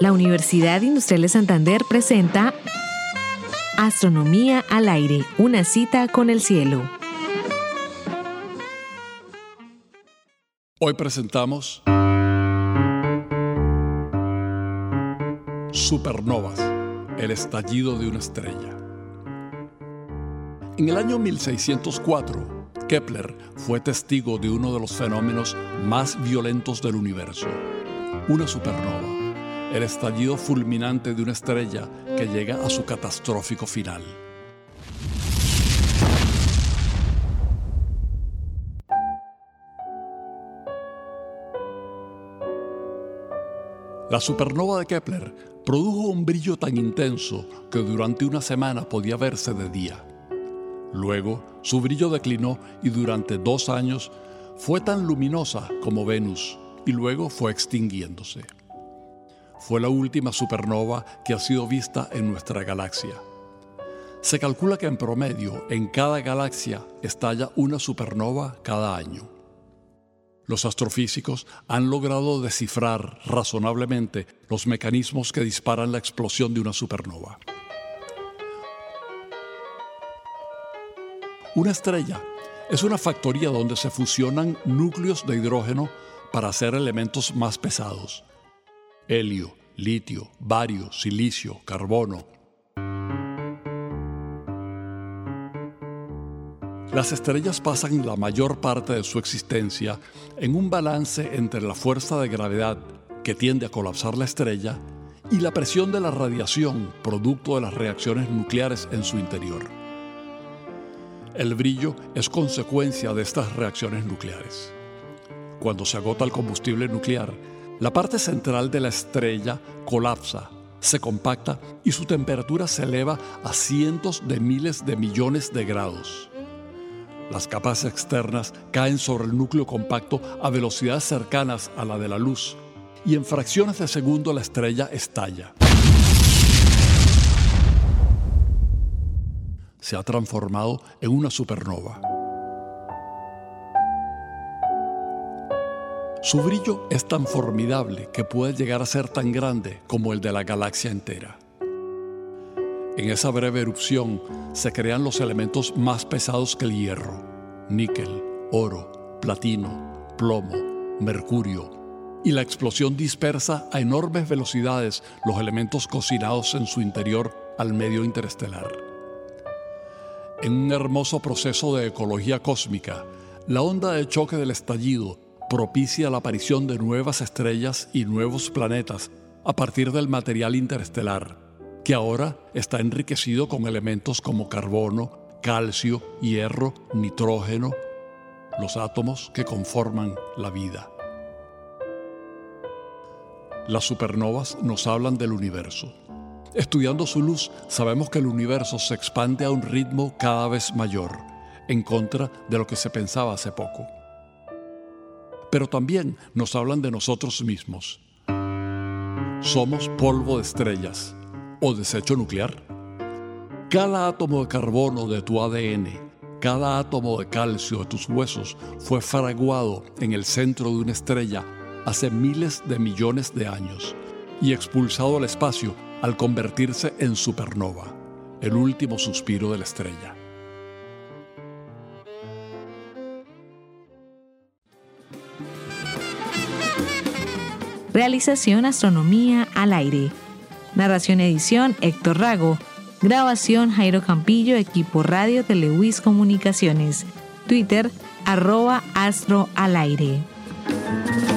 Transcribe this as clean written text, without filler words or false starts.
La Universidad Industrial de Santander presenta Astronomía al aire, una cita con el cielo. Hoy presentamos supernovas, el estallido de una estrella. En el año 1604, Kepler fue testigo de uno de los fenómenos más violentos del universo, una supernova, el estallido fulminante de una estrella que llega a su catastrófico final. La supernova de Kepler produjo un brillo tan intenso que durante una semana podía verse de día. Luego, su brillo declinó y durante 2 años fue tan luminosa como Venus y luego fue extinguiéndose. Fue la última supernova que ha sido vista en nuestra galaxia. Se calcula que en promedio en cada galaxia estalla una supernova cada año. Los astrofísicos han logrado descifrar razonablemente los mecanismos que disparan la explosión de una supernova. Una estrella es una factoría donde se fusionan núcleos de hidrógeno para hacer elementos más pesados: helio, litio, bario, silicio, carbono. Las estrellas pasan la mayor parte de su existencia en un balance entre la fuerza de gravedad que tiende a colapsar la estrella y la presión de la radiación producto de las reacciones nucleares en su interior. El brillo es consecuencia de estas reacciones nucleares. Cuando se agota el combustible nuclear, la parte central de la estrella colapsa, se compacta y su temperatura se eleva a cientos de miles de millones de grados. Las capas externas caen sobre el núcleo compacto a velocidades cercanas a la de la luz y en fracciones de segundo la estrella estalla. Se ha transformado en una supernova. Su brillo es tan formidable que puede llegar a ser tan grande como el de la galaxia entera. En esa breve erupción se crean los elementos más pesados que el hierro: níquel, oro, platino, plomo, mercurio, y la explosión dispersa a enormes velocidades los elementos cocinados en su interior al medio interestelar. En un hermoso proceso de ecología cósmica, la onda de choque del estallido propicia la aparición de nuevas estrellas y nuevos planetas a partir del material interestelar, que ahora está enriquecido con elementos como carbono, calcio, hierro, nitrógeno, los átomos que conforman la vida. Las supernovas nos hablan del universo. Estudiando su luz, sabemos que el universo se expande a un ritmo cada vez mayor, en contra de lo que se pensaba hace poco. Pero también nos hablan de nosotros mismos. Somos polvo de estrellas o desecho nuclear. Cada átomo de carbono de tu ADN, cada átomo de calcio de tus huesos fue fraguado en el centro de una estrella hace miles de millones de años y expulsado al espacio al convertirse en supernova, el último suspiro de la estrella. Realización Astronomía al aire. Narración edición Héctor Rago. Grabación Jairo Campillo, equipo Radio Telewis Comunicaciones. Twitter @astroalaire.